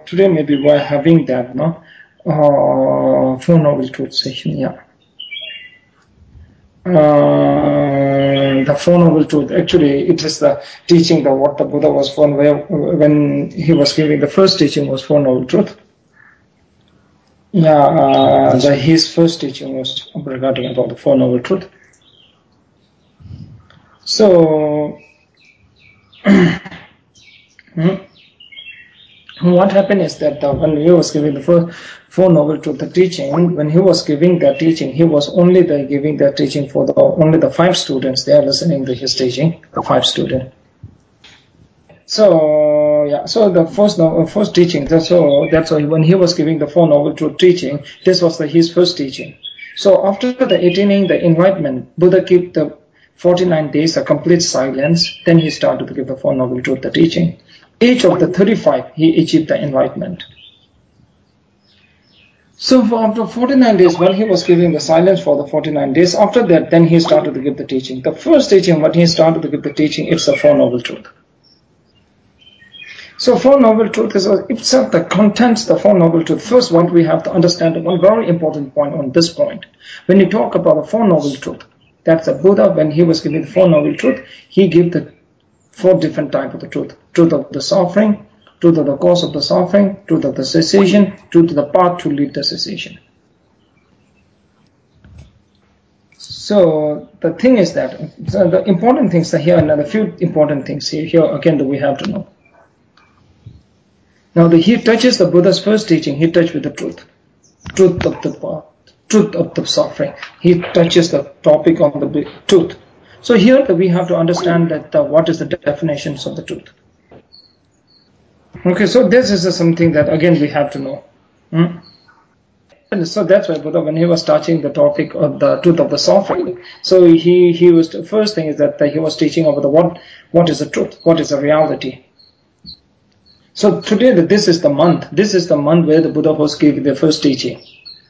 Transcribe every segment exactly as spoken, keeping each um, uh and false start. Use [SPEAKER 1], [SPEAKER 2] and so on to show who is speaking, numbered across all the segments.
[SPEAKER 1] today maybe we're having that, no? Uh, Four Noble Truths session, yeah. Uh, the Four Noble Truth. Actually, it is the teaching that what the Buddha was for when he was giving the first teaching was Four Noble Truth. Yeah, uh, the, his first teaching was regarding about the Four Noble Truth. So, what happened is that uh, when he was giving the first Four Noble Truth the teaching, when he was giving that teaching, he was only the, giving that teaching for the only the five students. They are listening to his teaching, the five students. So yeah, so the first no, first teaching. That's so that's why when he was giving the Four Noble Truth teaching, this was the, his first teaching. So after the attaining the enlightenment, Buddha kept the forty-nine days a complete silence. Then he started to give the Four Noble Truth the teaching. Each of the thirty-five, he achieved the enlightenment. So for after forty-nine days, while he was giving the silence for the forty-nine days, after that, then he started to give the teaching. The first teaching, what he started to give the teaching, it's the Four Noble Truth. So Four Noble Truth is itself the contents, the Four Noble Truth. First, what we have to understand, one very important point on this point. When you talk about the Four Noble Truth, that's the Buddha, when he was giving the Four Noble Truth, he gave the four different types of the truth. Truth of the suffering, truth of the cause of the suffering, truth of the cessation, truth of the path to lead the cessation. So the thing is that, so the important things are here, and a few important things here, here again that we have to know. Now, the, he touches the Buddha's first teaching. He touched with the truth, truth of the path, truth of the suffering. He touches the topic on the truth. So here we have to understand that uh, what is the definitions of the truth. Okay, so this is something that again we have to know. Hmm? And so that's why Buddha, when he was touching the topic of the truth of the suffering, so he he was the first thing is that he was teaching about the what what is the truth, what is the reality. So today, this is the month. This is the month where the Buddha was giving the first teaching.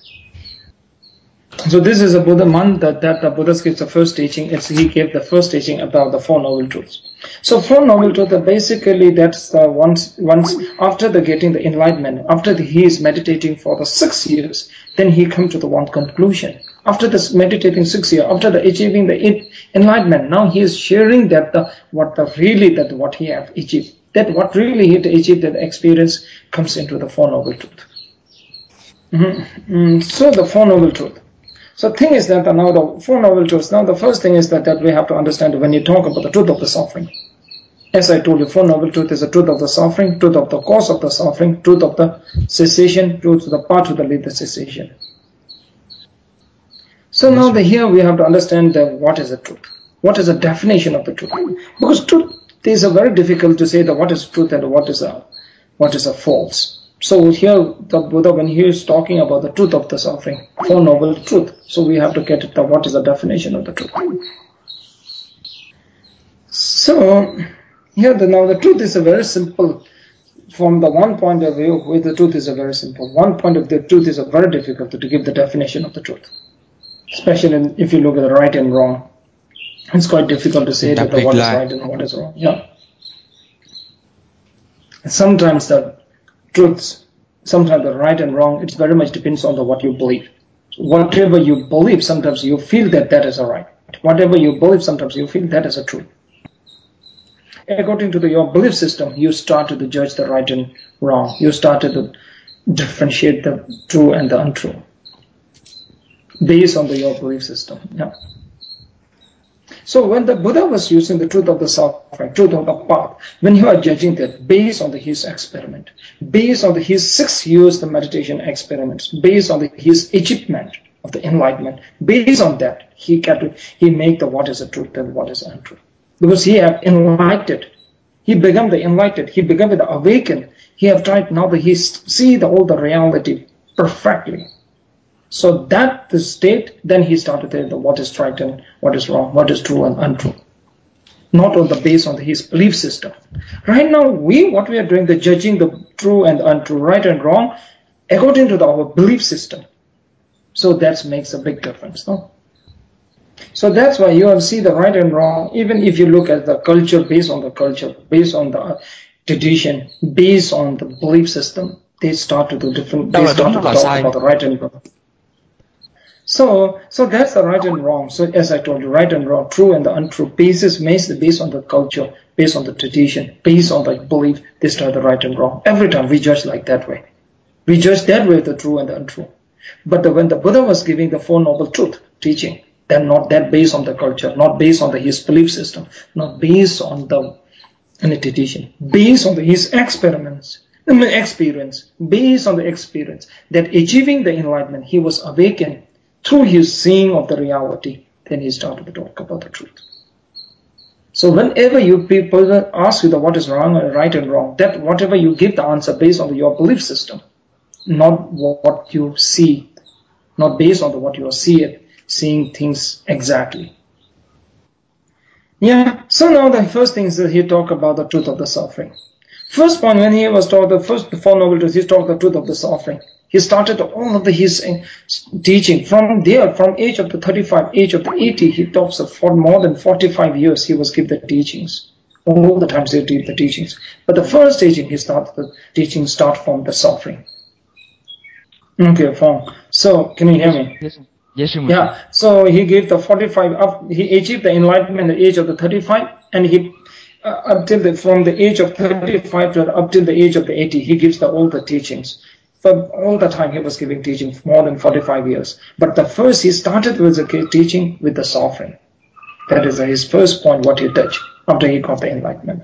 [SPEAKER 1] So this is a Buddha month that, that the Buddha gives the first teaching. It's, he gave the first teaching about the Four Noble Truths. So Four Noble Truths, basically that's the once once after the getting the enlightenment, after the, he is meditating for the six years, then he come to the one conclusion. After this meditating six years, after the achieving the enlightenment, now he is sharing that the what the really that what he have achieved. That what really he achieved, that experience comes into the Four Noble Truth. Mm-hmm. Mm, so the Four Noble Truth. So the thing is that now the Four Noble Truths, now the first thing is that, that we have to understand when you talk about the truth of the suffering. As I told you, Four Noble Truth is the truth of the suffering, truth of the cause of the suffering, truth of the cessation, truth of the path to the lead the cessation. So now the, here we have to understand the, what is the truth. What is the definition of the truth? Because truth, it is a very difficult to say that what is truth and what is a what is a false. So here the Buddha, when he is talking about the truth of the suffering, Four Noble Truth, so we have to get it, the, what is the definition of the truth. So here the, now the truth is a very simple, from the one point of view where the truth is a very simple. One point of the truth is a very difficult to, to give the definition of the truth, especially if you look at the right and wrong. It's quite difficult to say that the, what is right and what is wrong. Yeah. Sometimes the truths, sometimes the right and wrong, it very much depends on the what you believe. Whatever you believe, sometimes you feel that that is a right. Whatever you believe, sometimes you feel that is a truth. According to the, your belief system, you start to judge the right and wrong. You start to differentiate the true and the untrue based on the, your belief system. Yeah. So when the Buddha was using the truth of the suffering, truth of the path, when you are judging that based on the, his experiment, based on the, his six years the meditation experiments, based on the, his achievement of the enlightenment, based on that, he can he make the what is the truth and what is untrue. Because he have enlightened, he become the enlightened, he become the awakened, he have tried now that he see the all the reality perfectly. So that the state, then he started to the what is right and what is wrong, what is true and untrue. Not on the base on the, his belief system. Right now, we what we are doing, the judging the true and untrue, right and wrong, according to the, our belief system. So that makes a big difference, no? So that's why you will see the right and wrong, even if you look at the culture, based on the culture, based on the tradition, based on the belief system. they start to do different, they start to talk about the right and wrong. So, so that's the right and wrong. So as I told you, right and wrong, true and the untrue, basis based on the culture, based on the tradition, based on the belief, they start the right and wrong. Every time we judge like that way. We judge that way the true and the untrue. But the, when the Buddha was giving the Four Noble Truth teaching, then not that based on the culture, not based on the, his belief system, not based on the any tradition, based on the, his experiments, experience, based on the experience, that achieving the enlightenment, he was awakened through his seeing of the reality, then he started to talk about the truth. So whenever you people ask you the what is wrong or right and wrong, that whatever you give the answer based on your belief system, not what you see, not based on the, what you are seeing, seeing things exactly. Yeah, so now the first thing is that he talked about the truth of the suffering. First point, when he was taught the first Four Noble Truths, he talked the truth of the suffering. He started all of the, his teaching from there, from age of the thirty-five, age of the eighty, he talks of for more than forty-five years he was give the teachings. All the times he did the teachings. But the first teaching, he started the teaching start from the suffering. Okay, fine. So, can you hear me?
[SPEAKER 2] Yes. Yes,
[SPEAKER 1] yeah. So he gave the forty-five up. He achieved the enlightenment at the age of the thirty-five, and he uh, until the from the age of thirty-five to up till the age of the eighty, he gives the all the teachings. For all the time he was giving teaching for more than forty-five years. But the first he started with the teaching with the suffering. That is his first point. What he touched after he got the enlightenment.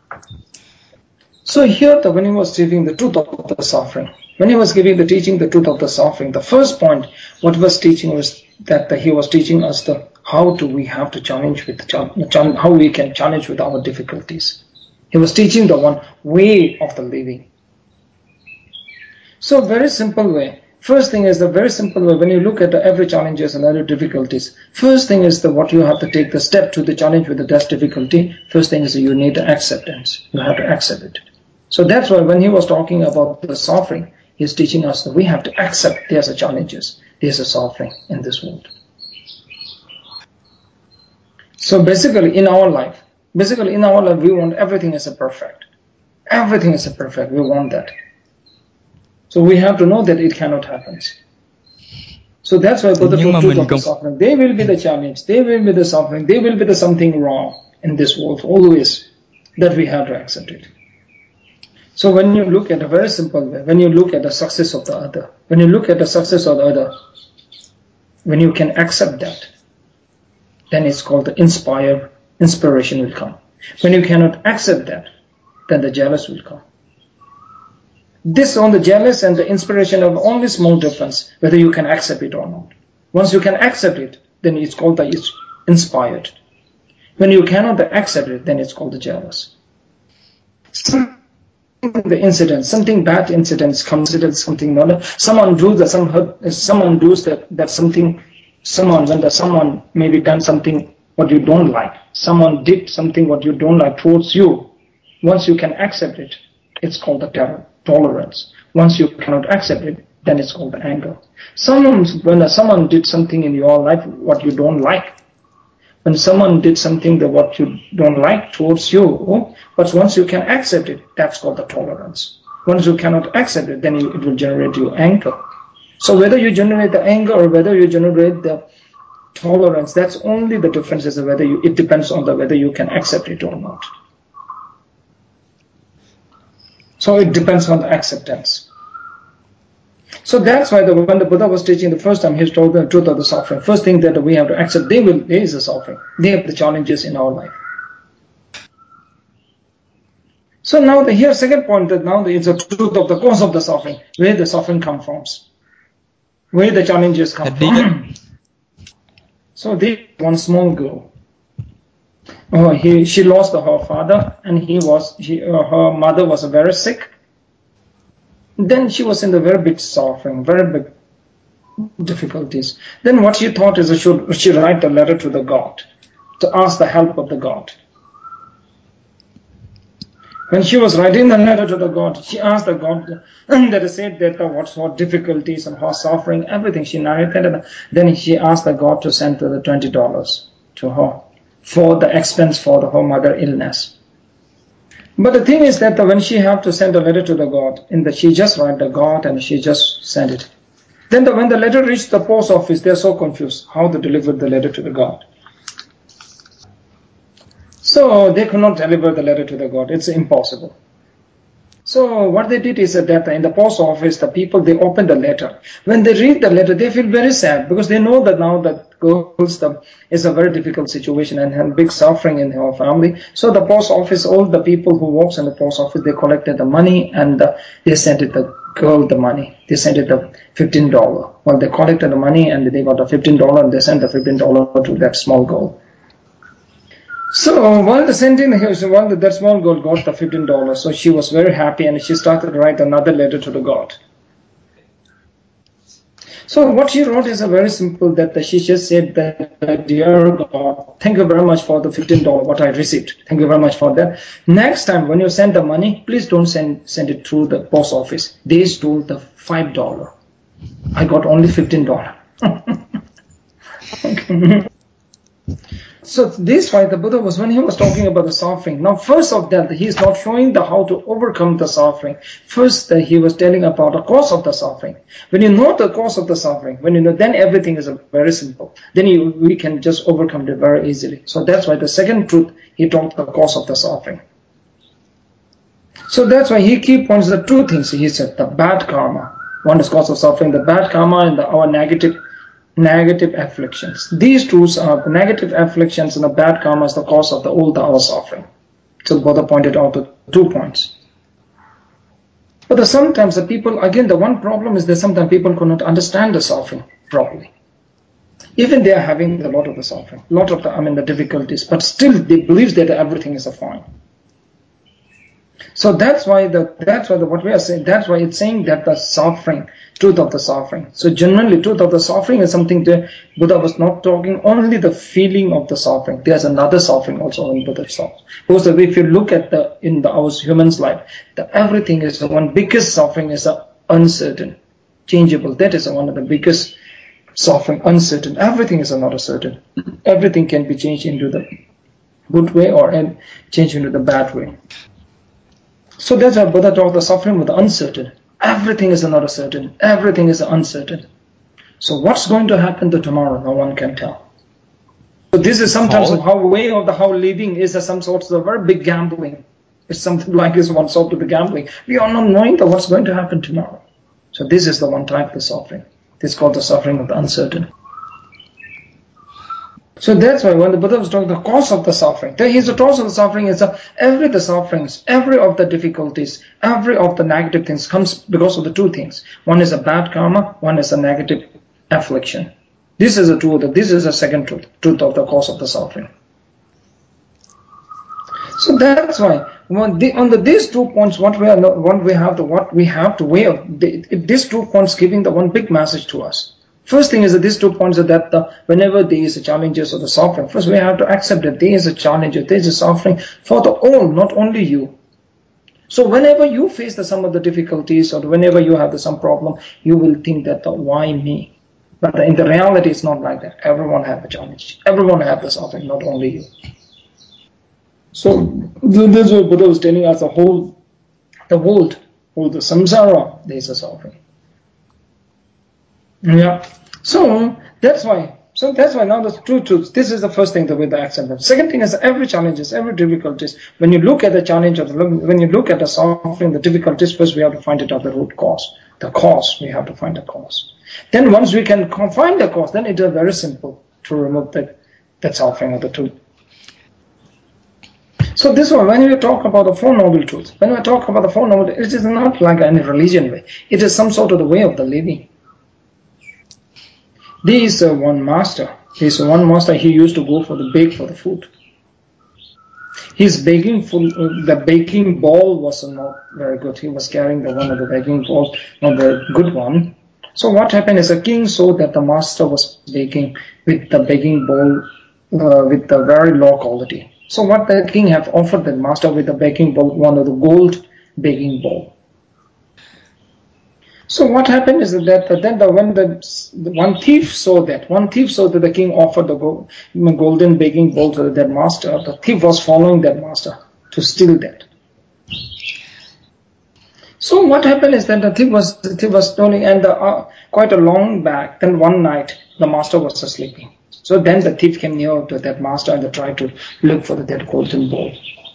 [SPEAKER 1] So here, the, when he was teaching the truth of the suffering, when he was giving the teaching the truth of the suffering, the first point what he was teaching was that the, he was teaching us the how do we have to challenge with the, how we can challenge with our difficulties. He was teaching the one way of the living. So very simple way. First thing is the very simple way. When you look at the every challenges and every difficulties, first thing is the what you have to take the step to the challenge with the best difficulty. First thing is you need the acceptance. You have to accept it. So that's why when he was talking about the suffering, he's teaching us that we have to accept there's a challenges, there's a suffering in this world. So basically in our life, basically in our life, we want everything as a perfect. Everything is a perfect. We want that. So we have to know that it cannot happen. So that's why Buddha told truth of the suffering. There will be the challenge, there will be the suffering, there will be the something wrong in this world, always, that we have to accept it. So when you look at a very simple way, when you look at the success of the other, when you look at the success of the other, when you can accept that, then it's called the inspire, inspiration will come. When you cannot accept that, then the jealous will come. This on the jealous and the inspiration have only small difference, whether you can accept it or not. Once you can accept it, then it's called the inspired. When you cannot accept it, then it's called the jealous. The incident, something bad incidents considered something not. Someone do that, some hurt, someone does that, that something, someone when the someone maybe done something what you don't like. Someone did something what you don't like towards you. Once you can accept it, it's called the terror, tolerance. Once you cannot accept it, then it's called the anger. Someone when someone did something in your life what you don't like. When someone did something that what you don't like towards you, but once you can accept it, that's called the tolerance. Once you cannot accept it, then you, it will generate your anger. So whether you generate the anger or whether you generate the tolerance, that's only the difference is whether you, it depends on the whether you can accept it or not. So it depends on the acceptance. So that's why the, when the Buddha was teaching the first time, he told the truth of the suffering. First thing that we have to accept, they will, there is a suffering. They have the challenges in our life. So now the here second point that now it's the truth of the cause of the suffering, where the suffering comes from, where the challenges come from. So this one small girl. Oh, he she lost her father, and he was she, uh, her mother was very sick. Then she was in the very big suffering, very big difficulties. Then what she thought is she she write a letter to the God to ask the help of the God. When she was writing the letter to the God, she asked the God, and that said that uh, what's her difficulties and her suffering, everything she narrated. Then she asked the God to send the twenty dollars to her for the expense for the, her mother illness. But the thing is that when she have to send a letter to the God, in the she just write the God and she just send it. Then the, when the letter reached the post office, they're so confused how to deliver the letter to the God. So they could not deliver the letter to the God. It's impossible. So what they did is that in the post office, the people, they open the letter. When they read the letter, they feel very sad because they know that now that girls the, is a very difficult situation and had big suffering in her family. So the post office, all the people who works in the post office, they collected the money and uh, they sent it the girl the money. They sent it the fifteen dollars. Well, they collected the money and they got the fifteen dollars and they sent the fifteen dollars to that small girl. So while the sending, while that small girl got the fifteen dollars, so she was very happy and she started to write another letter to the God. So what she wrote is a very simple, that she just said that, dear God, thank you very much for the fifteen dollars what I received. Thank you very much for that. Next time when you send the money, please don't send send it through the post office. They stole the five dollars. I got only fifteen dollars. Okay. So this why the Buddha was, when he was talking about the suffering, now first of that, he is not showing the how to overcome the suffering. First, uh, he was telling about the cause of the suffering. When you know the cause of the suffering, when you know, then everything is very simple. Then you, we can just overcome it very easily. So that's why the second truth, he talked the cause of the suffering. So that's why he key points the two things. He said the bad karma. One is cause of suffering, the bad karma, and the, our negative negative afflictions. These two are the negative afflictions and the bad karma is the cause of the all the our suffering. So Buddha pointed out the two points. But the, sometimes the people, again, the one problem is that sometimes people cannot understand the suffering properly. Even they are having a lot of the suffering, a lot of the, I mean, the difficulties, but still they believe that everything is fine. So that's why the that's why the, what we are saying, that's why it's saying that the suffering, truth of the suffering. So generally, truth of the suffering is something that Buddha was not talking only the feeling of the suffering. There's another suffering also in Buddha's thoughts. Because if you look at the in the our human's life, the everything is the one biggest suffering is the uncertain, changeable. That is one of the biggest suffering, uncertain. Everything is not certain. Everything can be changed into the good way or changed into the bad way. So that's why Buddha talked the suffering with the uncertain. Everything is not certain. Everything is uncertain. So what's going to happen to tomorrow? No one can tell. So this is sometimes oh. how way of the how living is a, some sorts of very big gambling. It's something like this one sort of the gambling. We are not knowing that what's going to happen tomorrow. So this is the one type of the suffering. This is called the suffering of the uncertain. So that's why when the Buddha was talking the cause of the suffering, there is the cause of the suffering is that every the sufferings, every of the difficulties, every of the negative things comes because of the two things. One is a bad karma, one is a negative affliction. This is a truth. This is a second truth, truth of the cause of the suffering. So that's why when the, on the, these two points, what we are, what we have to, what we have to weigh of the, these two points giving the one big message to us. First thing is that these two points are that the, whenever there is a challenges or the suffering, first we have to accept that there is a challenge, there is a suffering for the all, not only you. So whenever you face the, some of the difficulties or whenever you have the, some problem, you will think that the, why me? But in the reality, it's not like that. Everyone has a challenge. Everyone has the suffering, not only you. So this is what Buddha was telling us: the whole, the world, whole the samsara, there is a suffering. Yeah. So that's why. So that's why now the true truth. This is the first thing that with the acceptance. Second thing is every challenges, every difficulties. When you look at the challenge of the, when you look at the suffering, the difficulties, first we have to find it out the root cause. The cause, we have to find the cause. Then once we can find the cause, then it is very simple to remove that that suffering of the truth. So this one, when we talk about the Four Noble Truths, when we talk about the Four Noble, it is not like any religion way. It is some sort of the way of the living. There is uh, one master. There is one master. He used to go for the bake for the food. His baking full, uh, the baking bowl was not very good. He was carrying the one of the baking balls, not very good one. So what happened is the king saw that the master was baking with the baking bowl uh, with the very low quality. So what the king have offered the master with the baking bowl, one of the gold baking bowl. So what happened is that then the, when the, the one thief saw that, one thief saw that the king offered the gold, golden baking bowl to that master. The thief was following that master to steal that. So what happened is that the thief was the thief was stealing, and the, uh, quite a long back. Then one night the master was sleeping. So then the thief came near to that master and they tried to look for the, that golden ball.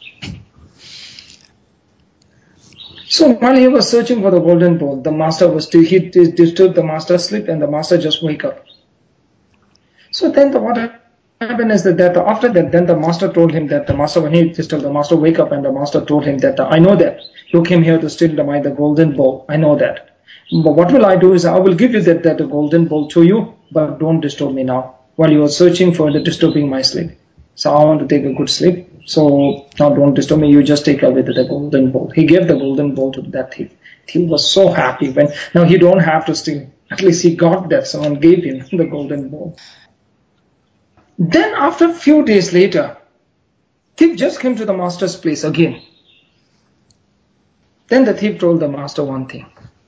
[SPEAKER 1] So while he was searching for the golden ball, the master was to, he disturbed the master's sleep, and the master just wake up. So then the, what happened is that, that after that, then the master told him that the master, when he disturbed the master, wake up, and the master told him that I know that you came here to steal my the golden ball. I know that. But what will I do is I will give you that, that the golden ball to you, but don't disturb me now while you are searching for the disturbing my sleep. So I want to take a good sleep. So now don't disturb me. You just take away the, the golden ball. He gave the golden ball to that thief. Thief was so happy when now he don't have to steal. At least he got that. Someone gave him the golden ball. Then after a few days later, thief just came to the master's place again. Then the thief told the master one thing.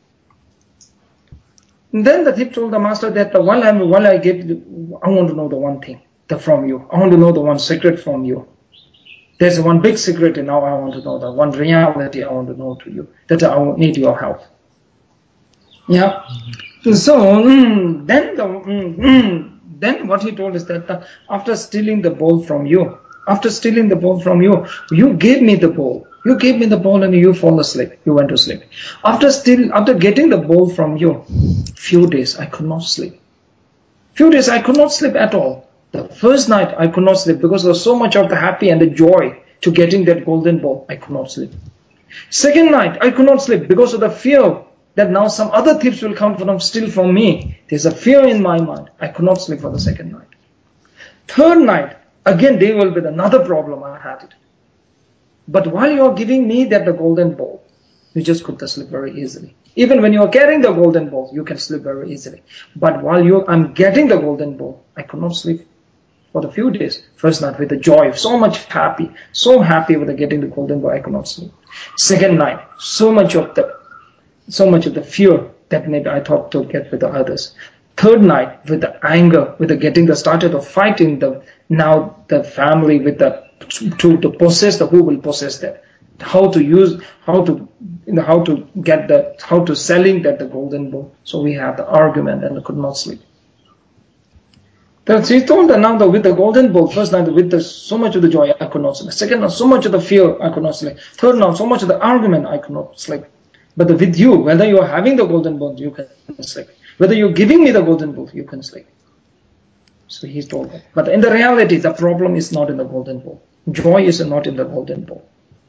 [SPEAKER 1] Then the thief told the master that the, while, I'm, while I get, I want to know the one thing the, from you. I want to know the one secret from you. There's one big secret, and now I want to know the one reality I want to know to you. That I need your help. Yeah. Mm-hmm. So mm, then the mm, mm, then what he told is that the, after stealing the ball from you, after stealing the ball from you, you gave me the ball. You gave me the ball and you fall asleep. You went to sleep. After still, after getting the ball from you, few days I could not sleep. Few days I could not sleep at all. The first night I could not sleep because there was so much of the happy and the joy to getting that golden ball. I could not sleep. Second night I could not sleep because of the fear that now some other thieves will come from steal from me. There's a fear in my mind. I could not sleep for the second night. Third night, again there will be another problem. I had it. But while you are giving me that the golden ball, you just could sleep very easily. Even when you are carrying the golden ball, you can sleep very easily. But while you, I'm getting the golden ball, I could not sleep for the few days. First night with the joy, so much happy, so happy with the getting the golden ball, I could not sleep. Second night, so much of the, so much of the fear that maybe I thought to get with the others. Third night with the anger, with the getting the started of fighting the now the family with the to, to possess the who will possess that. How to use, how to, you know, how to get the, how to selling that the golden ball. So we had the argument and I could not sleep. Then she told that now the, with the golden ball, first night with the, so much of the joy I could not sleep. Second night, so much of the fear I could not sleep. Third night, so much of the argument I could not sleep. But the, with you, whether you are having the golden ball, you can sleep. Whether you're giving me the golden ball, you can sleep. So he told that. But in the reality, the problem is not in the golden ball. Joy is not in the golden ball.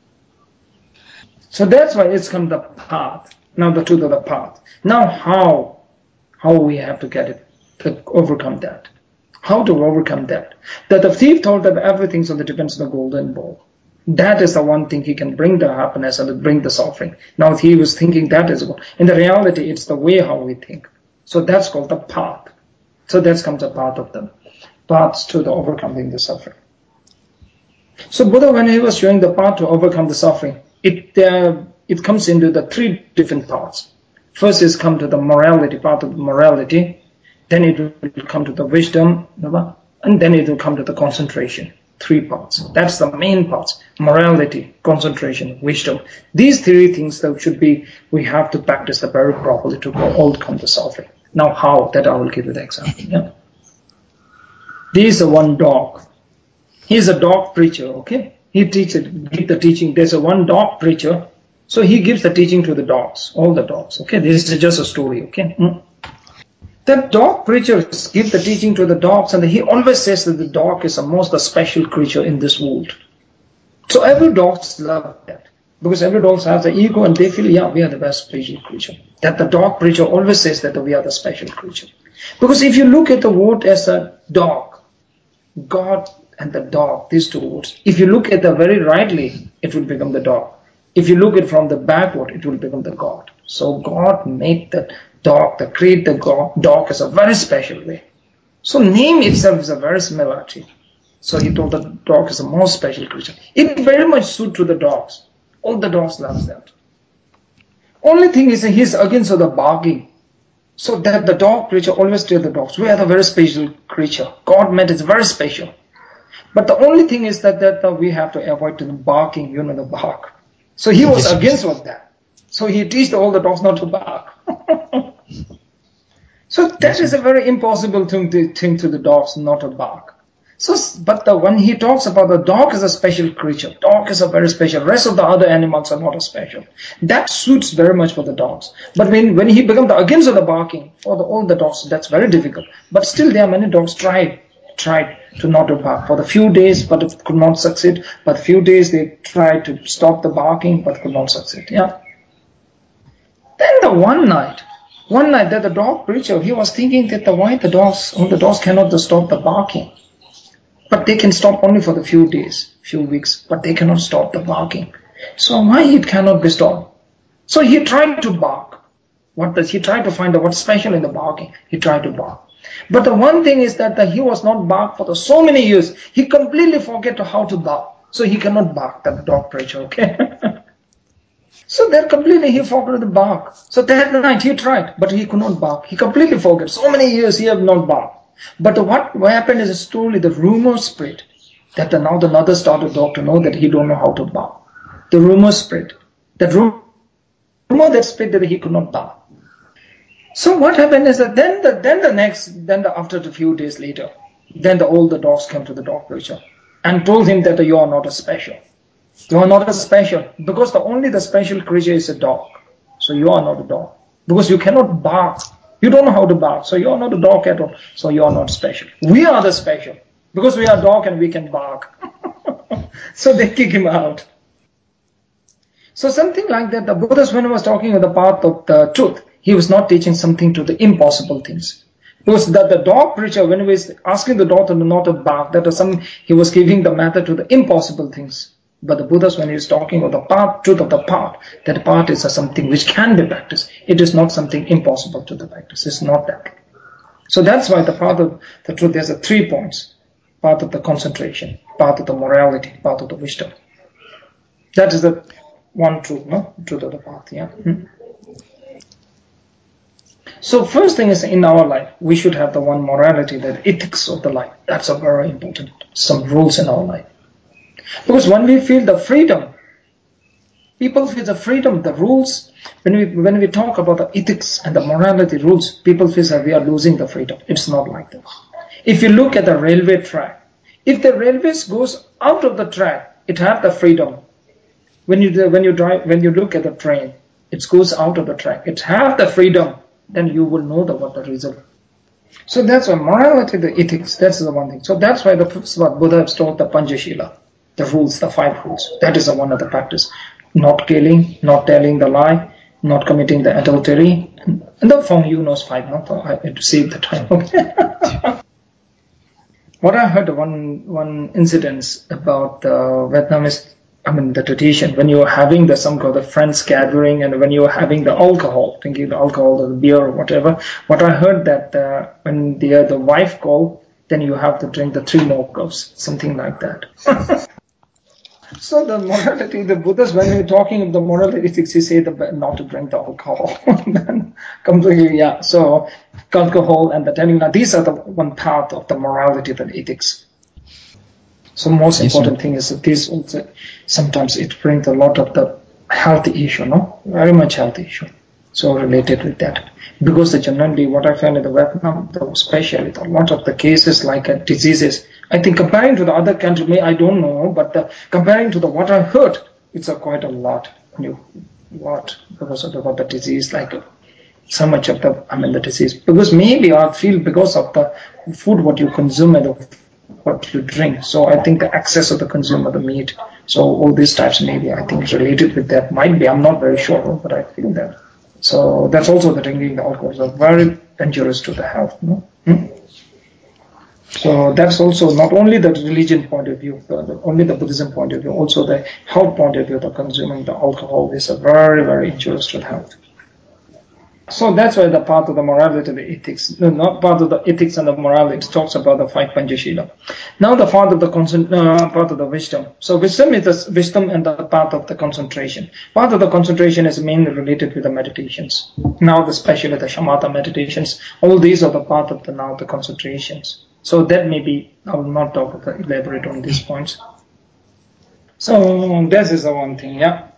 [SPEAKER 1] So that's why it's come the path. Now the truth of the path. Now how? How we have to get it, to overcome that. How to overcome that? That the thief thought that everything so that depends on the golden ball. That is the one thing he can bring the happiness and bring the suffering. Now he was thinking that is one. In the reality, it's the way how we think. So that's called the path. So that comes a part of them. Paths to the overcoming the suffering. So Buddha, when he was showing the path to overcome the suffering, it uh, it comes into the three different parts. First is come to the morality, part of the morality. Then it will come to the wisdom, and then it will come to the concentration. Three parts. That's the main parts. Morality, concentration, wisdom. These three things that should be, we have to practice the very properly to overcome the suffering. Now how? That I will give you the example. Yeah? This is one dog. He's a dog preacher, okay? He teaches, give the teaching. There's a one dog preacher. So he gives the teaching to the dogs, all the dogs, okay? This is just a story, okay? Mm. That dog preacher gives the teaching to the dogs, and he always says that the dog is the most special creature in this world. So every dog loves that. Because every dog has the ego and they feel, yeah, we are the best special creature. That the dog preacher always says that we are the special creature. Because if you look at the word as a dog, God and the dog, these two words, if you look at the very rightly, it will become the dog. If you look at from the backward, it will become the God. So God made the dog, the create the God, dog is a very special way. So name itself is a very similarity. So he told the dog is the most special creature. It very much suits to the dogs. All the dogs love that. Only thing is he's against the barking. So that the dog creature always tells the dogs, we are the very special creature. God made it very special. But the only thing is that, that uh, we have to avoid the barking, you know, the bark. So he was against all that. So So he teaches all the dogs not to bark. So that is a very impossible thing to, thing to the dogs, not to bark. So, but the, when he talks about the dog is a special creature, dog is a very special, rest of the other animals are not as special. That suits very much for the dogs. But when, when he becomes the against of the barking, for the, all the dogs, that's very difficult. But still there are many dogs tried, tried to not to bark for the few days, but it could not succeed. But few days they tried to stop the barking, but could not succeed, yeah. Then the one night, one night that the dog preacher, he was thinking that the why the dogs, all the dogs cannot stop the barking. But they can stop only for the few days, few weeks, but they cannot stop the barking. So why it cannot be stopped? So he tried to bark. What does he try to find out what's special in the barking? He tried to bark. But the one thing is that the, he was not barked for the, so many years. He completely forget how to bark. So he cannot bark, that dog preacher, okay? So that completely he forgot to bark. So that night he tried, but he could not bark. He completely forgot. So many years he have not barked. But what, what happened is slowly the rumor spread that the, now the another started dog to know that he don't know how to bark. The rumor spread. That rumor that spread that he could not bark. So what happened is that then the then the next then the, after a few days later, then the all the dogs came to the dog preacher and told him that you are not a special. You are not a special because the only the special creature is a dog. So you are not a dog because you cannot bark. You don't know how to bark, so you are not a dog at all. So you are not special. We are the special because we are dog and we can bark. So they kick him out. So something like that. The Buddha, when he was talking about the path of the truth, he was not teaching something to the impossible things. Because that the dog preacher, when he was asking the dog to not to bark, that was some he was giving the method to the impossible things. But the Buddha, when he is talking of the path, truth of the path, that path is a something which can be practiced. It is not something impossible to the practice. It's not that. So that's why the path of the truth, there's a three points. Path of the concentration, path of the morality, path of the wisdom. That is the one truth, no? Truth of the path, yeah. Hmm. So first thing is in our life, we should have the one morality, the ethics of the life. That's a very important, some rules in our life. Because when we feel the freedom, people feel the freedom, the rules, when we when we talk about the ethics and the morality rules, people feel that we are losing the freedom. It's not like that. If you look at the railway track, if the railways goes out of the track, it has the freedom. When you when you drive when you look at the train, it goes out of the track. It has the freedom. Then you will know the what the result. So that's why morality, the ethics, that's the one thing. So that's why the what Buddha has taught the Panchashila. The rules, the five rules. That is the one of the practice. Not killing, not telling the lie, not committing the adultery. And the Fong Yu knows five, not I had to save the time. Okay. What I heard one one incident about the Vietnamese, I mean the tradition, when you are having the some kind of friends gathering and when you are having the alcohol, drinking the alcohol or the beer or whatever, what I heard that uh, when the, the wife called, then you have to drink the three more cups, something like that. So the morality, the Buddhists, when we're talking of the moral ethics, he say the, not to drink the alcohol. Completely, yeah. So alcohol and the telling, now these are the one part of the morality, the ethics. So most yes, important sir. thing is that this also, sometimes it brings a lot of the health issue, no? Very much health issue. So related with that. Because generally what I found in the Vietnam, especially a lot of the cases like uh, diseases, I think comparing to the other country, I don't know, but uh, comparing to the what I heard, it's a quite a lot. You what because of the, what the disease like uh, so much of the I mean the disease because maybe I feel because of the food what you consume and the, what you drink. So I think the excess of the consume of the meat. So all these types maybe I think related with that might be. I'm not very sure, but I feel that. So that's also the drinking the alcohol is very dangerous to the health. No? Hmm? So that's also not only the religion point of view, the, the, only the Buddhism point of view, also the health point of view, the consuming the alcohol is a very, very dangerous to health. So that's why the part of the morality, the ethics, no, not part of the ethics and the morality, it talks about the five Panchashila. Now the part of the uh, part of the wisdom. So wisdom is the wisdom and the part of the concentration. Part of the concentration is mainly related with the meditations. Now especially the shamatha meditations. All these are the part of the now the concentrations. So that maybe I will not talk about elaborate on these points. So this is the one thing, yeah.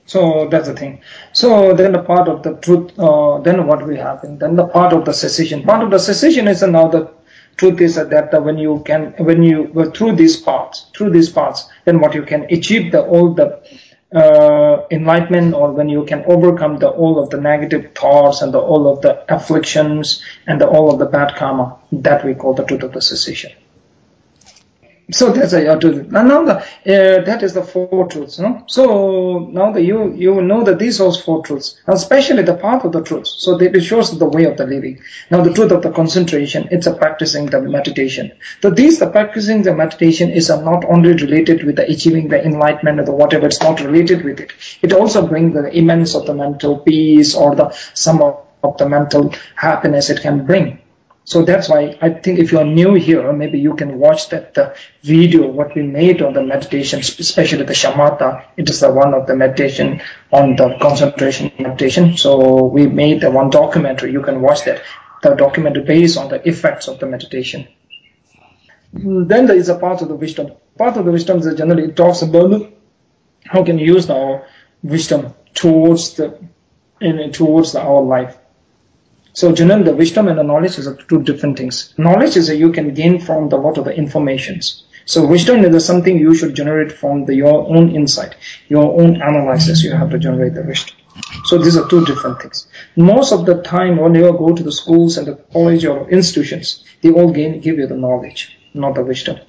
[SPEAKER 1] So that's the thing. So then the part of the truth, uh, then what will happen? Then the part of the cessation. Part of the cessation is uh, now the truth is that uh, when you can, when you go through these parts, through these parts, then what you can achieve the all the uh, enlightenment, or when you can overcome the all of the negative thoughts and the all of the afflictions and the all of the bad karma. That we call the truth of the cessation. So that's a truth. And now the uh, that is the four truths. No? So now the you you know that these are four truths, now especially the path of the truths. So that it shows the way of the living. Now the truth of the concentration, it's a practicing the meditation. So these the practicing the meditation is a not only related with the achieving the enlightenment or the whatever. It's not related with it. It also brings the immense of the mental peace or the some of, of the mental happiness it can bring. So that's why I think if you're new here, maybe you can watch that the video what we made on the meditation, especially the shamatha. It is the one of the meditation on the concentration meditation. So we made the one documentary. You can watch that. The documentary based on the effects of the meditation. Then there is a part of the wisdom. Part of the wisdom is generally it talks about how can you use our wisdom towards the in towards the, our life. So generally the wisdom and the knowledge is two different things. Knowledge is that you can gain from the lot of the informations. So wisdom is something you should generate from the, your own insight, your own analysis. You have to generate the wisdom. So these are two different things. Most of the time when you go to the schools and the college or institutions, they all gain, give you the knowledge, not the wisdom.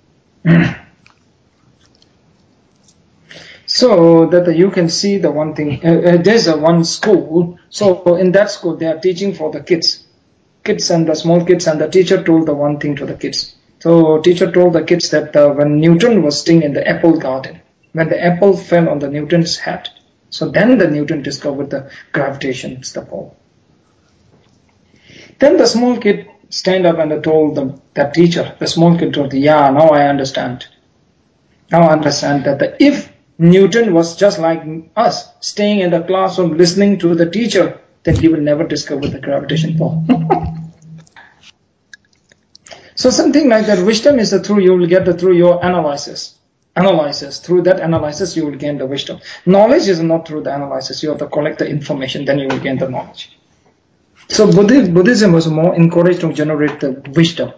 [SPEAKER 1] So that you can see the one thing, uh, uh, there's a one school, so in that school they are teaching for the kids, kids and the small kids, and the teacher told the one thing to the kids. So teacher told the kids that uh, when Newton was staying in the apple garden, when the apple fell on the Newton's hat, so then the Newton discovered the gravitation, the ball. Then the small kid stand up and told them, that teacher, the small kid told, yeah, now I understand. Now I understand that the, if Newton was just like us, staying in the classroom listening to the teacher, then he will never discover the gravitation ball. So something like that. Wisdom is the through you will get the through your analysis. Analysis. Through that analysis you will gain the wisdom. Knowledge is not through the analysis. You have to collect the information, then you will gain the knowledge. So Buddhism was more encouraged to generate the wisdom.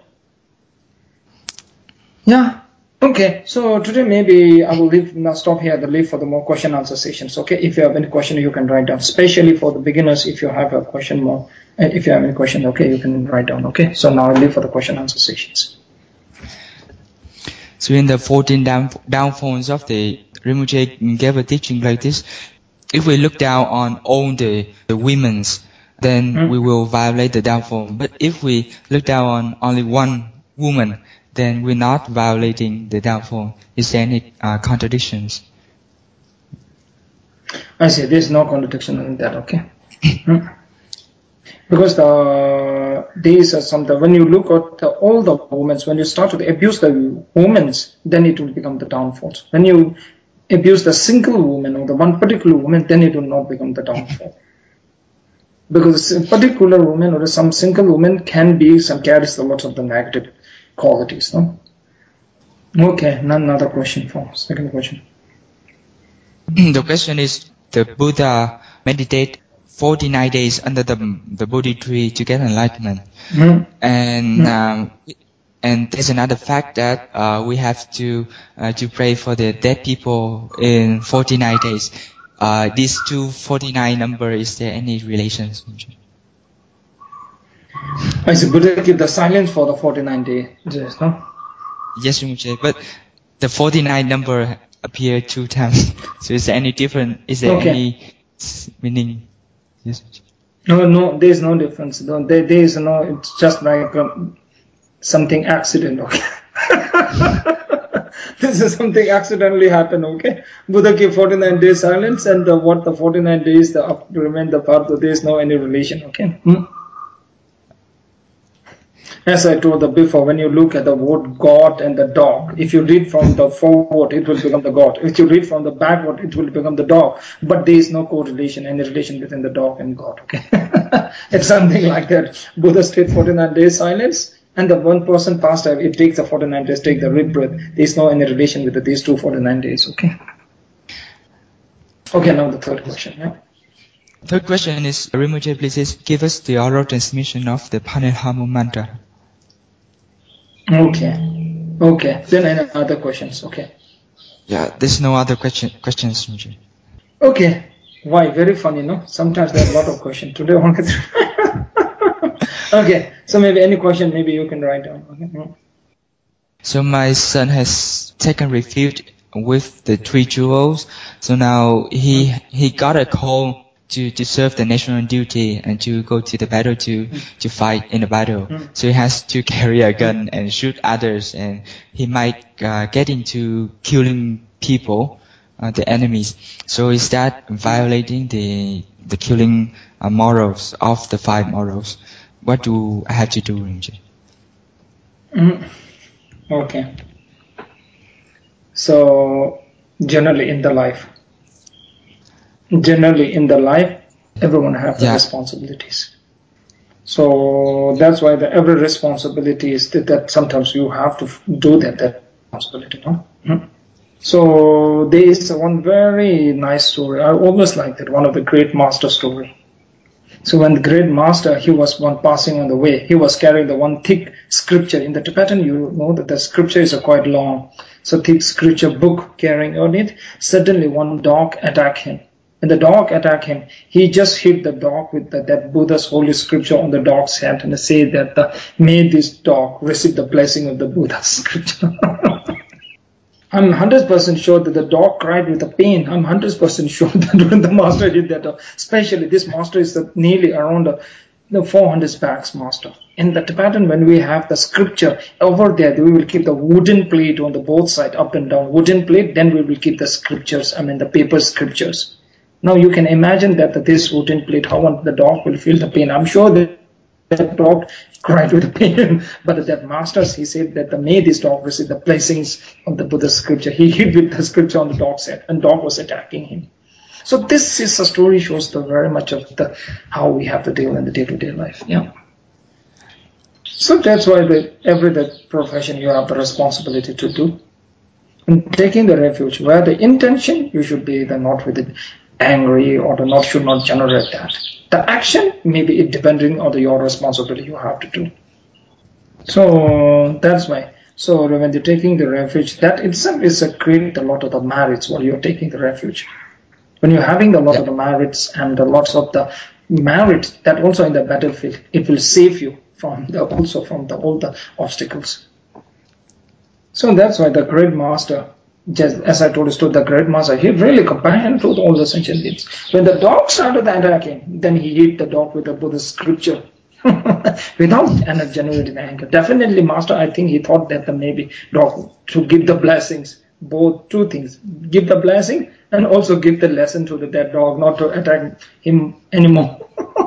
[SPEAKER 1] Yeah. Okay, so today maybe I will leave, now stop here, the leave for the more question answer sessions. Okay, if you have any question, you can write down, especially for the beginners. If you have a question more, if you have any question, okay, you can write down. Okay, so now I leave for the question answer sessions.
[SPEAKER 2] So in the fourteen down, downfalls of the Rinpoche gave a teaching like this. If we look down on all the, the women's, then mm. we will violate the downfall. But if we look down on only one woman, then we're not violating the downfall. Is there any uh, contradictions?
[SPEAKER 1] I see. There's no contradiction in that. Okay. Because the these are some. The, when you look at the, all the women, when you start to abuse the women, then it will become the downfall. When you abuse the single woman or the one particular woman, then it will not become the downfall. Because a particular woman or some single woman can be some carries a lot of the negative qualities. No. Okay. Another question for second question.
[SPEAKER 2] The question is: the Buddha meditate forty-nine days under the the Bodhi tree to get enlightenment, mm. and mm. Um, and there's another fact that uh, we have to uh, to pray for the dead people in forty-nine days. Uh, these two forty-nine number, is there any relations?
[SPEAKER 1] I see. Buddha keep the silence for the forty-nine days, no?
[SPEAKER 2] Yes, but the forty-nine number appear two times. So is there any different? Is there okay. any meaning? Yes.
[SPEAKER 1] No, no, there is no difference. No, there, there is no. It's just like um, something accident. Okay. This is something accidentally happened. Okay. Buddha keep forty-nine days silence, and the, what the forty-nine days the up remain the part. There is no any relation. Okay. Hmm? As I told you before, when you look at the word God and the dog, if you read from the forward, it will become the God. If you read from the backward, it will become the dog. But there is no correlation, any relation between the dog and God. Okay, it's something like that. Buddha stayed forty-nine days silence, and the one person passed away. It takes the forty-nine days, take the red breath. There is no any relation with the, these two forty-nine days. Okay. Okay, now the third question. Yeah.
[SPEAKER 2] Third question is, Rinpoche, please give us the oral transmission of the Panelhamu mantra.
[SPEAKER 1] Okay. Okay. Then any other questions? Okay.
[SPEAKER 2] Yeah, there's no other question, questions, Rinpoche.
[SPEAKER 1] Okay. Why? Very funny, no? Sometimes there are a lot of questions. Today only three. Okay. So maybe any question, maybe you can write down. Okay.
[SPEAKER 2] So my son has taken refuge with the three jewels. So now he he got a call to, to serve the national duty and to go to the battle to, to fight in the battle. So he has to carry a gun and shoot others, and he might uh, get into killing people, uh, the enemies. So is that violating the the killing uh, morals of the five morals? What do I have to do, Rinpoche?
[SPEAKER 1] Mm. Okay. So generally in the life, generally in the life, everyone has the
[SPEAKER 2] yeah.
[SPEAKER 1] responsibilities. So that's why the every responsibility is that, that sometimes you have to do that, that responsibility. No? Mm-hmm. So there is one very nice story. I always like that, one of the great master story. So when the great master, he was one passing on the way, he was carrying the one thick scripture. In the Tibetan, you know that the scripture is a quite long, so thick scripture book carrying on it. Suddenly one dog attacked him. When the dog attacked him, he just hit the dog with the, that Buddha's holy scripture on the dog's head and say that the, may this dog receive the blessing of the Buddha's scripture. I'm one hundred percent sure that the dog cried with the pain. I'm one hundred percent sure that when the master did that, especially this master is nearly around the four hundred packs master. In the Tibetan, when we have the scripture over there, we will keep the wooden plate on the both side, up and down, wooden plate, then we will keep the scriptures, I mean the paper scriptures. Now you can imagine that this wooden plate, how the dog will feel the pain. I'm sure that that dog cried with pain, but that master, he said that the may this dog receive the blessings of the Buddha's scripture. He hit with the scripture on the dog's head, and dog was attacking him. So this is a story shows the very much of the how we have to deal in the day-to-day life. Yeah. So that's why the every that profession you have the responsibility to do. And taking the refuge, where the intention you should be the not with it angry or the not should not generate that. The action, maybe it depending on the, your responsibility you have to do. So that's why. So when you're taking the refuge, that itself is a create a lot of the merits while you're taking the refuge. When you're having a lot yeah. of the merits and a lots of the merits, that also in the battlefield, it will save you from the also from the all the obstacles. So that's why the great master, just as I told you, the great master, he really comprehended all the sentient beings. When the dog started attacking, then he hit the dog with the Buddhist scripture without any generating anger. Definitely, master, I think he thought that the maybe dog to give the blessings, both two things, give the blessing and also give the lesson to the dead dog not to attack him anymore.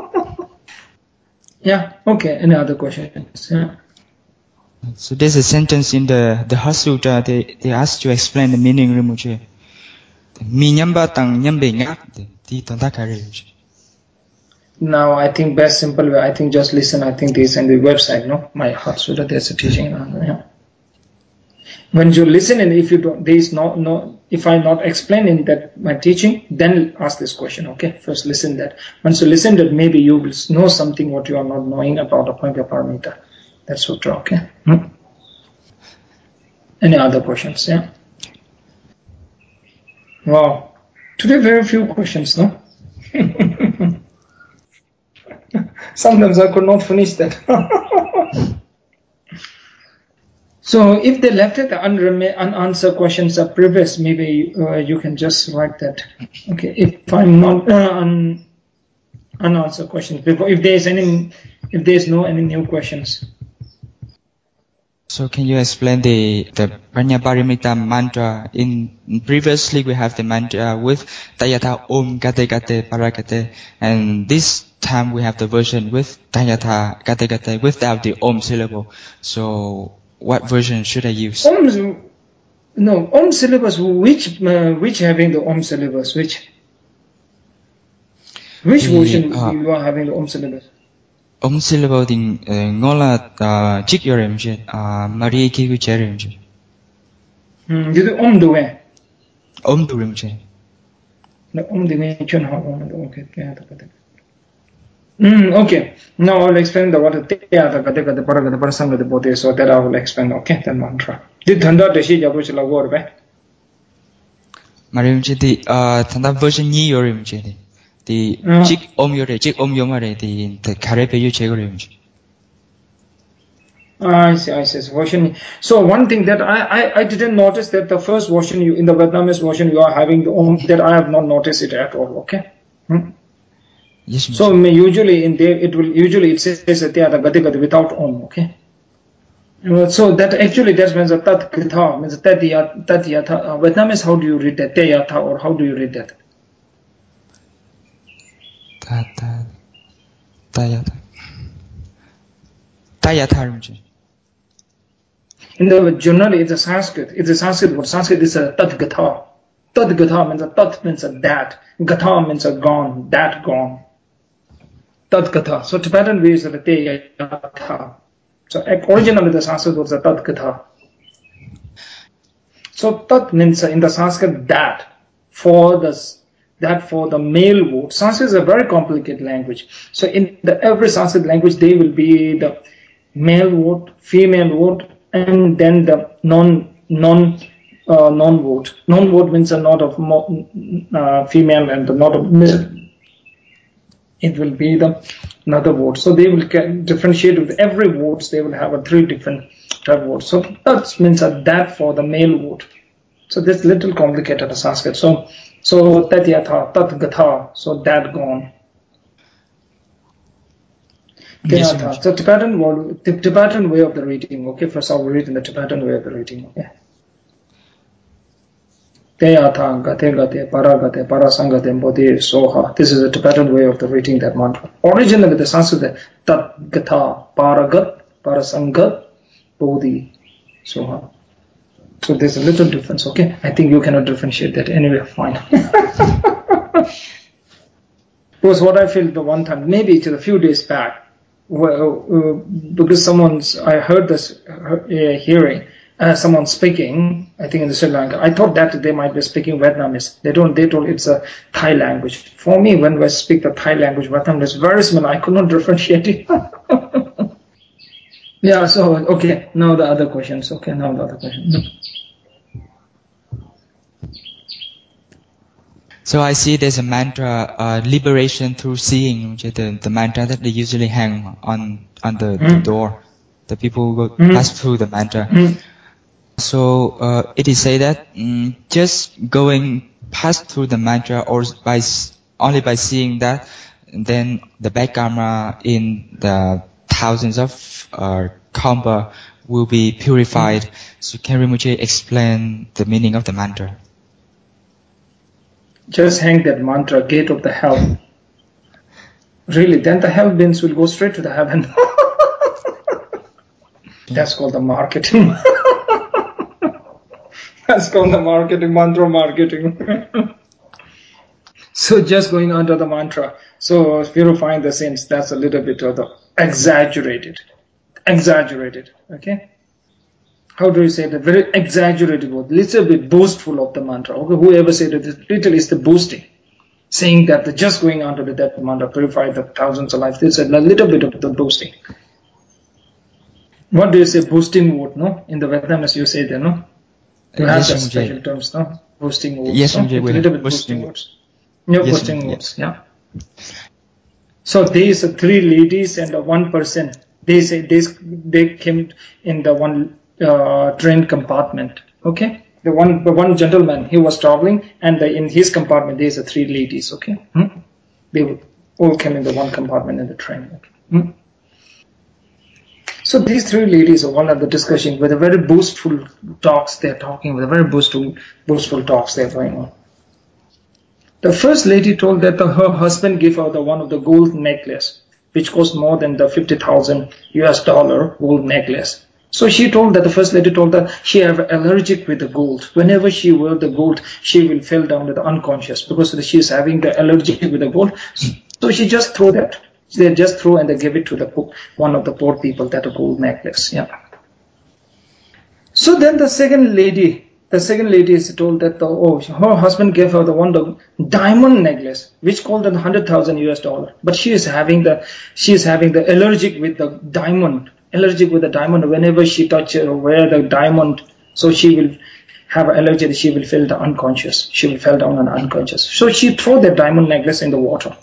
[SPEAKER 1] Yeah. Okay. Any other questions? Yeah.
[SPEAKER 2] So there's a sentence in the the Heart Sutra. They they ask to explain the meaning, Rinpoche.
[SPEAKER 1] Now I think best simple way. I think just listen. I think this in the website. No, my Heart Sutra. There's a teaching. Yeah. When you listen and if you don't, there is no no. If I'm not explaining that my teaching, then ask this question. Okay. First listen that. Once you listen that, maybe you will know something what you are not knowing about Apanga Paramita. That's sutra. Okay. Hmm? Any other questions? Yeah. Wow. Today very few questions, no? Sometimes I could not finish that. So if they left it unanswered questions are previous, maybe uh, you can just write that. Okay. If I'm not uh, un, unanswered questions before, if there is any, if there is no any new questions.
[SPEAKER 2] So can you explain the the Prajnaparamita mantra? In previously we have the mantra with Tayatha Om Gate Gate Parakate, and this time we have the version with Tayatha Gate Gate without the Om syllable. So what version should I use?
[SPEAKER 1] Om, no, Om syllabus. Which uh, which having the Om syllabus? Which which
[SPEAKER 2] the,
[SPEAKER 1] version
[SPEAKER 2] uh,
[SPEAKER 1] you are having the Om syllabus?
[SPEAKER 2] Om syllable thì ngó là chích vô rồi chứ, Maria kia cứ chơi rồi chứ.
[SPEAKER 1] Hmm, you do Om do eh?
[SPEAKER 2] Om do rồi chứ.
[SPEAKER 1] The Om dimension how okay. Mm, okay. Now I will explain the what the Teyata Gadeka the Paraga the Parasanga the Bodhi, so that I will explain, okay, the mantra. Did Thanda the Shi Jabuchila word back?
[SPEAKER 2] Mariam the uh Thanda version Yi Yorim Jedi. The Jig Om Yore, Jig Om Yomare, the the Karepe Yuchegorim.
[SPEAKER 1] I see, I see. Version. So one thing that I, I, I didn't notice that the first version you in the Vietnamese version you are having the Om, that I have not noticed it at all. Okay. Hmm?
[SPEAKER 2] Yes.
[SPEAKER 1] So usually in there it will usually it says that they are the Gati Gati without Om. Okay. Uh, so that actually that means a Tat Gita means Tat Yatha. Uh, Vietnamese, how do you read that? Te Yatha, or how do you read that?
[SPEAKER 2] Tata Tayatha Tayatha.
[SPEAKER 1] In the generally it's a Sanskrit. It's a Sanskrit word. Sanskrit is a Tat Gata. Tat Gata means a Tat means a that. Gata means a gone. That gone. Tat Gata. So Tibetan way is the Te Yatha. So originally the Sanskrit was a Tat Gata. So Tat means in the Sanskrit that for the that for the male word. Sanskrit is a very complicated language. So in the every Sanskrit language there will be the male word, female word, and then the non non uh, non word. Non word means a not of uh, female and the not of male. It will be the another word. So they will differentiate with every words. They will have a three different type of words. So that means a that for the male word. So this little complicated a Sanskrit. So so tat yatha, tat gatha. So that gone. Yes, so Tibetan word, the Tibetan way of the reading. Okay, first I will read in the Tibetan way of the reading. Okay. Teyatha, gate gate, para gate, para sangate, bodhi, soha. This is the Tibetan way of the reading that mantra. Originally the Sanskrit tat gata, para gat, para sangat, bodhi, soha. So there's a little difference. Okay, I think you cannot differentiate that anyway. Fine. Because what I feel the one time, maybe it's a few days back. Well, uh, because someone's, I heard this uh, hearing, uh, someone speaking, I think in the Sri Lanka. I thought that they might be speaking Vietnamese. They don't. They told it's a Thai language. For me, when I speak the Thai language, Vietnamese is very similar. I could not differentiate it. Yeah. So okay. Now the other questions. Okay. Now the other question.
[SPEAKER 2] So I see there's a mantra, uh, liberation through seeing, which is the, the mantra that they usually hang on on the, mm. the door. The people go mm. pass through the mantra. Mm. So uh, it is said that um, just going past through the mantra, or by only by seeing that, then the back camera in the thousands of uh, Kampa will be purified. Mm. So can Rinpoche explain the meaning of the mantra?
[SPEAKER 1] Just hang that mantra, gate of the hell. Really, then the hell beings will go straight to the heaven. That's called the marketing. That's called the marketing, mantra marketing. So just going under the mantra. So purifying the sins, that's a little bit of the exaggerated. Exaggerated, okay? How do you say that? Very exaggerated word, little bit boastful of the mantra. Okay, whoever said it, literally is the boasting. Saying that the just going under the death mantra purify the thousands of lives. This is a little bit of the boasting. What do you say, boasting word, no? In the Vietnamese you say that, no? You have yes, the special terms, no? Boasting words.
[SPEAKER 2] Yes,
[SPEAKER 1] no? It's a little bit boasting words. No, yes, boasting words, yeah. So there is a three ladies and a one person. They say they, they came in the one uh, train compartment. Okay, the one the one gentleman, he was traveling, and the, in his compartment there is a three ladies. Okay, hmm? They all came in the one compartment in the train. Okay? Hmm? So these three ladies are one of the discussion with a very boastful talks. They're talking with a very boastful boastful talks they're going on. The first lady told that the, her husband gave her the one of the gold necklace, which cost more than the fifty thousand U S dollar gold necklace. So she told that the first lady told that she have allergic with the gold. Whenever she wear the gold, she will fall down with the unconscious because she is having the allergy with the gold. So she just threw that. They just threw and they gave it to the one of the poor people, that a gold necklace. Yeah. So then the second lady, the second lady is told that the, oh, her husband gave her the one the diamond necklace, which called one hundred thousand U S dollar. But she is having the she is having the allergic with the diamond, allergic with the diamond. Whenever she touches or wear the diamond, so she will have an allergy. She will feel the unconscious. She will fall down and unconscious. So she threw the diamond necklace in the water.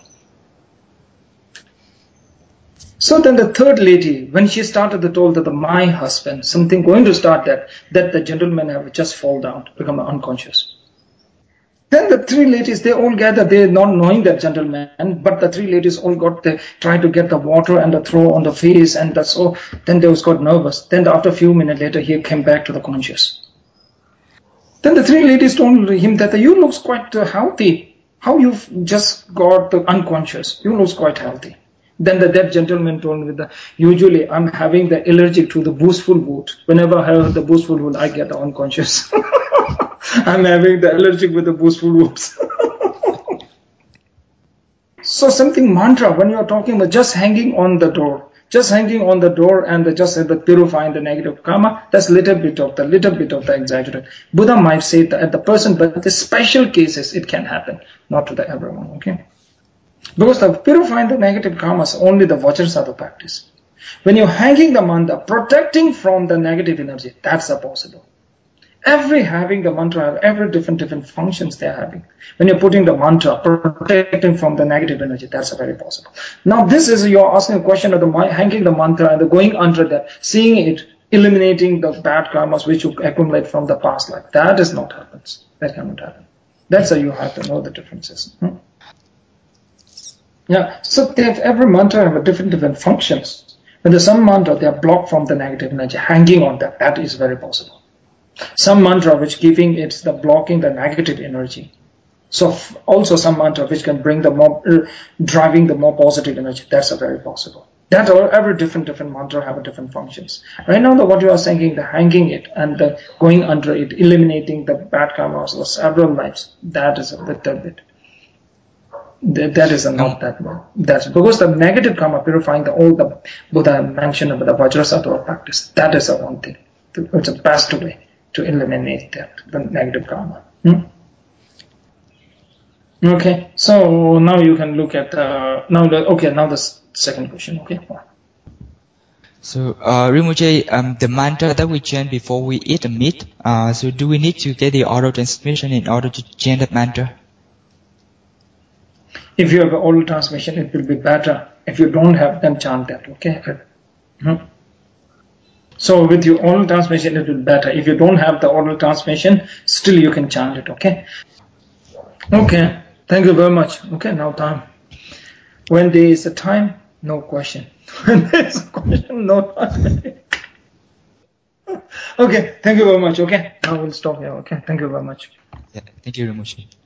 [SPEAKER 1] So then the third lady, when she started, they told that the, my husband, something going to start that, that the gentleman have just fall down, become unconscious. Then the three ladies, they all gathered, they not knowing that gentleman, but the three ladies all got the, trying to get the water and the throw on the face, and that's all. Then they was got nervous. Then after a few minutes later, he came back to the conscious. Then the three ladies told him that you looks quite uh, healthy. How you've just got the unconscious? You looks quite healthy. Then the dead gentleman told me that usually I'm having the allergic to the boostful wood. Whenever I have the boostful wood, I get unconscious. I'm having the allergic with the boostful woods. So something mantra, when you're talking about just hanging on the door, just hanging on the door and the, just the purifying the negative karma, that's little bit of the little bit of the exaggerate. Buddha might say that at the person, but the special cases it can happen, not to the everyone. Okay. Because the purifying the negative karmas, only the Vajrasattva practice. When you're hanging the mantra, protecting from the negative energy, that's a possible. Every having the mantra, every different different functions they're having. When you're putting the mantra, protecting from the negative energy, that's a very possible. Now this is, you're asking a question of the hanging the mantra and the going under that, seeing it, eliminating the bad karmas which you accumulate from the past life. That is not happens. That cannot happen. That's how you have to know the differences. Hmm? Yeah, so they have, every mantra have a different different functions. When there's some mantra, they are blocked from the negative energy, hanging on that. That is very possible. Some mantra which giving it's the blocking the negative energy. So also some mantra which can bring the more, uh, driving the more positive energy. That's a very possible. That or every different different mantra have a different functions. Right now, the what you are saying, the hanging it and the going under it, eliminating the bad karmas or several lives. That is a little bit. That, that is a not that one. That's because the negative karma purifying the all the Buddha mentioned about the Vajrasattva practice. That is a one thing. It's a best way to eliminate that the negative karma. Hmm? Okay, so now you can look at uh, now. The, okay, now the second question. Okay.
[SPEAKER 2] So, uh, Rinpoche, um, the mantra that we chant before we eat a meat. Uh, so, do we need to get the oral transmission in order to chant that mantra?
[SPEAKER 1] If you have an oral transmission, it will be better. If you don't have, then chant that. Okay. Hmm? So with your oral transmission, it will be better. If you don't have the oral transmission, still you can chant it. Okay. Okay. Thank you very much. Okay. Now time. When there is a time, no question. When there is a question, no time. Okay. Thank you very much. Okay. Now we'll stop here. Okay. Thank you very much.
[SPEAKER 2] Yeah. Thank you, Rinpoche.